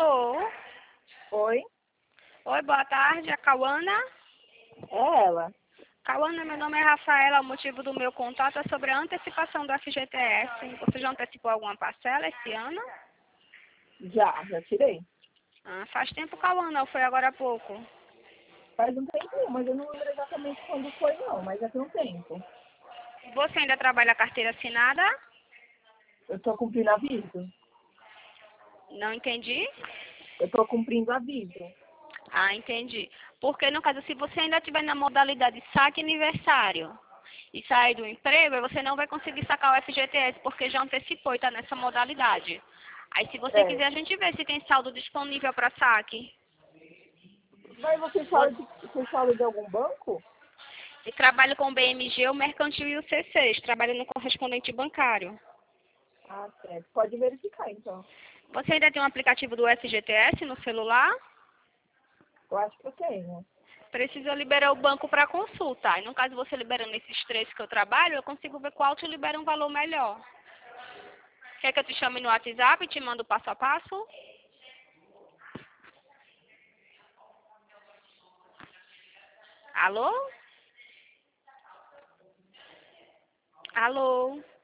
Alô? Oi, Oi, boa tarde, é a Cauana? é ela. Cauana, meu nome é Rafaela, o motivo do meu contato é sobre a antecipação do FGTS. Você já antecipou alguma parcela esse ano? Já tirei. Faz tempo, Cauana, ou foi agora há pouco? Faz um tempinho, mas eu não lembro exatamente quando foi, não, mas já tem um tempo. Você ainda trabalha a carteira assinada? Eu tô cumprindo aviso. Não entendi? Eu tô cumprindo aviso. Entendi. Porque, no caso, se você ainda estiver na modalidade saque aniversário e sair do emprego, aí você não vai conseguir sacar o FGTS, porque já antecipou e está nessa modalidade. Aí, se você É. quiser, a gente vê se tem saldo disponível para saque. Mas você fala de algum banco? E trabalho com o BMG, o Mercantil e o C6, trabalho no correspondente bancário. Ah, certo. Pode verificar, então. Você ainda tem um aplicativo do FGTS no celular? Eu acho que eu tenho. Precisa liberar o banco para consulta. E no caso, você liberando esses três que eu trabalho, eu consigo ver qual te libera um valor melhor. Quer que eu te chame no WhatsApp e te mando passo a passo? Alô? Alô?